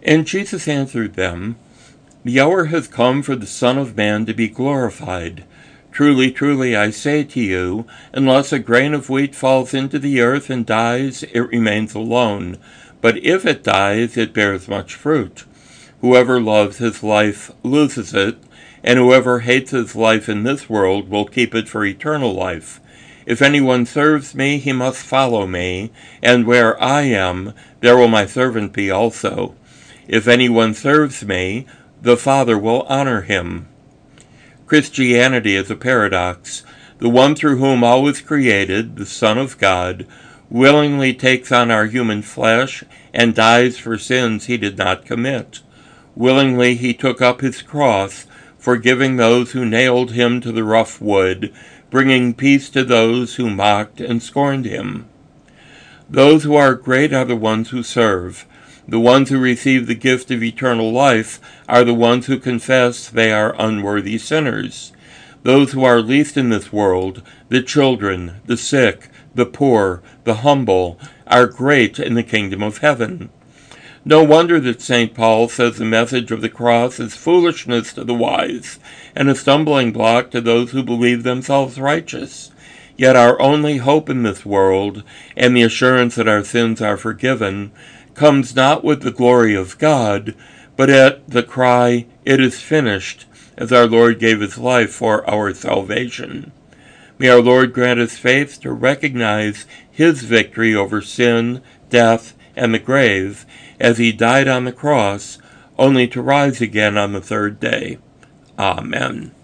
And Jesus answered them, The hour has come for the Son of Man to be glorified. Truly, truly, I say to you, unless a grain of wheat falls into the earth and dies, it remains alone. But if it dies, it bears much fruit. Whoever loves his life loses it, and whoever hates his life in this world will keep it for eternal life. If anyone serves me, he must follow me, and where I am, there will my servant be also. If anyone serves me, the Father will honor him. Christianity is a paradox. The one through whom all was created, the Son of God, willingly takes on our human flesh and dies for sins he did not commit. Willingly he took up his cross, forgiving those who nailed him to the rough wood, bringing peace to those who mocked and scorned him. Those who are great are the ones who serve. The ones who receive the gift of eternal life are the ones who confess they are unworthy sinners. Those who are least in this world, the children, the sick, the poor, the humble, are great in the kingdom of heaven. No wonder that St. Paul says the message of the cross is foolishness to the wise, and a stumbling block to those who believe themselves righteous. Yet our only hope in this world, and the assurance that our sins are forgiven, comes not with the glory of God, but at the cry, "It is finished," as our Lord gave his life for our salvation. May our Lord grant us faith to recognize his victory over sin, death, and the grave, as he died on the cross, only to rise again on the third day. Amen.